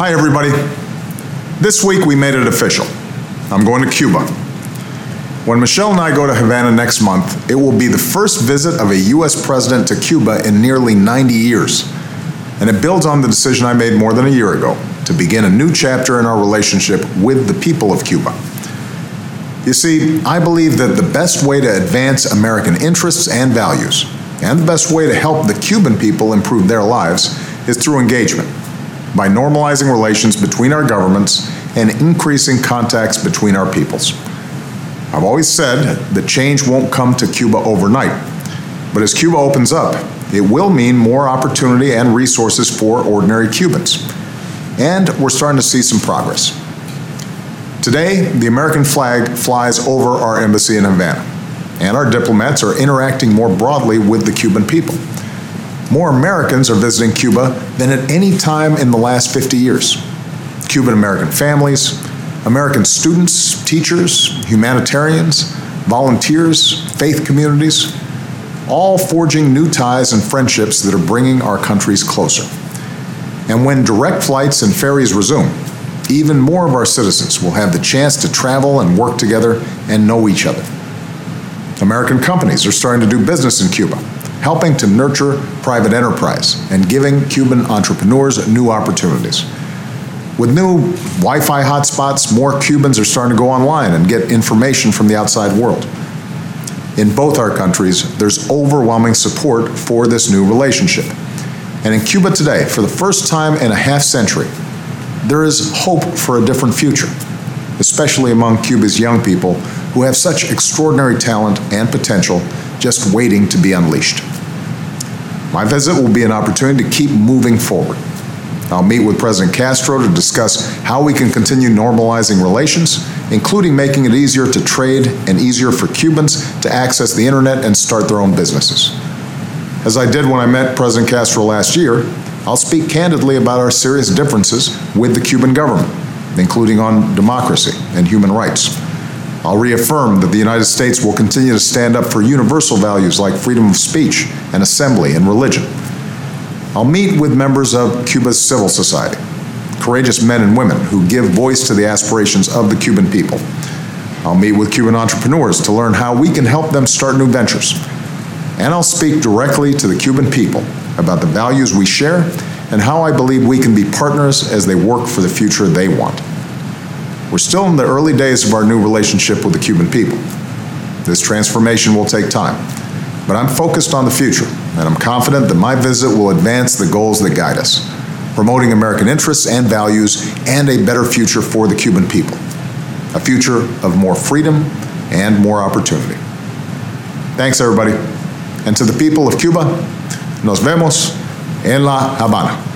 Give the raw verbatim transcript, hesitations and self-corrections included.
Hi, everybody. This week we made it official. I'm going to Cuba. When Michelle and I go to Havana next month, it will be the first visit of a U S president to Cuba in nearly ninety years. And it builds on the decision I made more than a year ago to begin a new chapter in our relationship with the people of Cuba. You see, I believe that the best way to advance American interests and values, and the best way to help the Cuban people improve their lives, is through engagement, by normalizing relations between our governments and increasing contacts between our peoples. I've always said that change won't come to Cuba overnight, but as Cuba opens up, it will mean more opportunity and resources for ordinary Cubans. And we're starting to see some progress. Today, the American flag flies over our embassy in Havana, and our diplomats are interacting more broadly with the Cuban people. More Americans are visiting Cuba than at any time in the last fifty years. Cuban-American families, American students, teachers, humanitarians, volunteers, faith communities, all forging new ties and friendships that are bringing our countries closer. And when direct flights and ferries resume, even more of our citizens will have the chance to travel and work together and know each other. American companies are starting to do business in Cuba, helping to nurture private enterprise and giving Cuban entrepreneurs new opportunities. With new Wi-Fi hotspots, more Cubans are starting to go online and get information from the outside world. In both our countries, there's overwhelming support for this new relationship. And in Cuba today, for the first time in a half century, there is hope for a different future, especially among Cuba's young people who have such extraordinary talent and potential just waiting to be unleashed. My visit will be an opportunity to keep moving forward. I'll meet with President Castro to discuss how we can continue normalizing relations, including making it easier to trade and easier for Cubans to access the internet and start their own businesses. As I did when I met President Castro last year, I'll speak candidly about our serious differences with the Cuban government, including on democracy and human rights. I'll reaffirm that the United States will continue to stand up for universal values like freedom of speech and assembly and religion. I'll meet with members of Cuba's civil society, courageous men and women who give voice to the aspirations of the Cuban people. I'll meet with Cuban entrepreneurs to learn how we can help them start new ventures. And I'll speak directly to the Cuban people about the values we share and how I believe we can be partners as they work for the future they want. We're still in the early days of our new relationship with the Cuban people. This transformation will take time, but I'm focused on the future, and I'm confident that my visit will advance the goals that guide us, promoting American interests and values and a better future for the Cuban people, a future of more freedom and more opportunity. Thanks, everybody. And to the people of Cuba, nos vemos en La Habana.